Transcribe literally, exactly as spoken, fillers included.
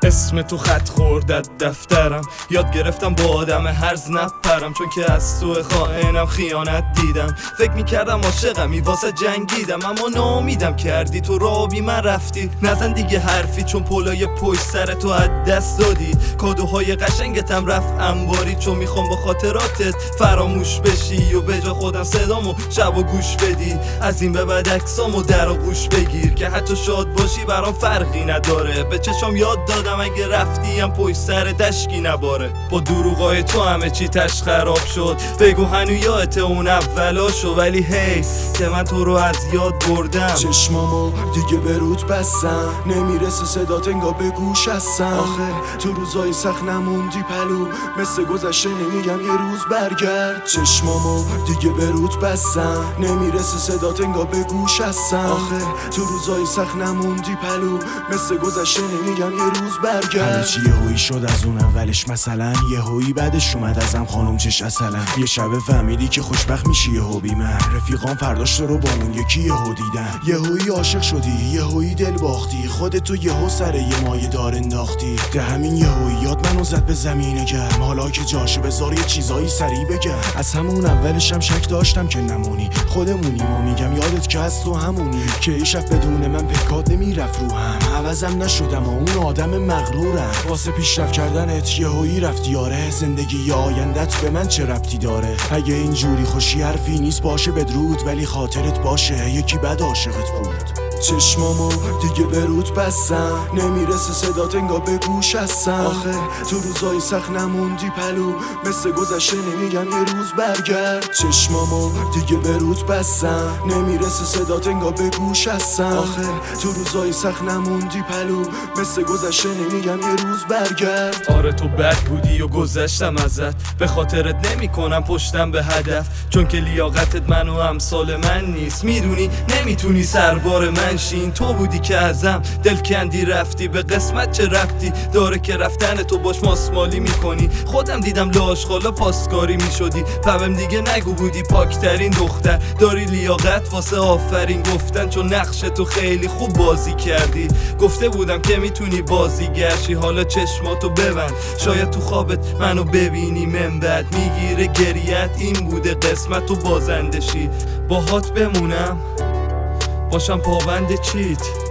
اسم تو خط خوردت دفترم، یاد گرفتم با آدم هرز نپرم، چون که از تو خائنم خیانت دیدم. فکر میکردم عاشقمی واسه جنگیدم، اما ناامیدم کردی تو را بی من رفتی. نزن دیگه حرفی چون پولای پشت سر تو از دست دادی. کادوهای قشنگتم رفت انباری، چون میخوام با خاطراتت فراموش بشی و به جا خودم صدامو شب و گوش بدی. از این به بعد عکسامو در آغوش بگیر که حتی شاد باشی برام فرقی نداره. به چشام یاد دادم اگه رفتیم پشت سر دشکی نباره. با دروغای تو همه چی تش خراب شد، بگو هنو یادت اون اولاشو، ولی هی که من تو رو از یاد بردم. چشمامو دیگه به رود بستم، نمیرسه صدات انگار به گوش هستم. آخه تو روزای سخت نموندی پلو، مثل گذشته نمیگم یه روز برگرد. چشمامو دیگه به رود بستم، نمیرسه صدات انگار به گوش هستم. آخه تو روزای سخت نموندی پلو، مثل گذشته نمیگم یه روز برگرد. همه چی یهویی شد از اون اولش، مثلا یهویی بعدش اومد ازم خانم چش اصلا. یه شب فهمیدی که خوشبخت میشی یهو بی من، رفیقام فرداش تو رو با اون یکی یهو دیدن. یهویی عاشق شدی، یهویی دل باختی، خودتو یهو سر یه مایه دار انداختی. ده همین یهوییات منو زد به زمین گرم، حالا که جاشه بذار یه چیزایی سریع بگم. از همون اولشم شک داشتم که نمونی، خودمونی ما میگم یادت که از تو همونی. که ای شب بدون من پکات نمیرفت رو هم، عوضم نشدم و اون آدم مغرورم. واسه پیشرفت کردنت یهویی رفتی یاره، زندگی یا آیندت به من چه ربطی داره؟ اگه اینجوری خوشی حرفی نیست باشه بدرود، ولی خاطرت باشه یکی بد عاشقت بود. چشمامو دیگه به رود بستم، نمیرسه صدات انگار به گوش هستم. آخه تو روزای سخت نموندی پلو، مثل گذشته نمیگم یه روز برگرد. چشمامو دیگه به رود بستم، نمیرسه صدات انگار به گوش هستم. آخه تو روزای سخت نموندی پلو، مثل گذشته نمیگم یه روز برگرد. آره تو بد بودی و گذشتم ازت، به خاطرت نمی کنم پشتم به هدف، چون که لیاقتت من و امثال من نیست. میدونی نمیتونی سربار من شین، تو بودی که ازم دل کندی رفتی، به قسمت چه رفتی داره که رفتن تو باش ماسمالی میکنی. خودم دیدم لاشخالا پاسکاری میشدی، پبم دیگه نگو بودی پاکترین دختر. داری لیاقت واسه آفرین گفتن، چون نقش تو خیلی خوب بازی کردی. گفته بودم که میتونی بازیگرشی، حالا چشماتو ببند شاید تو خوابت منو ببینی. من بعد میگیره گریت، این بوده قسمت تو بازندشی. باهات بمونم باشم پابند چیت.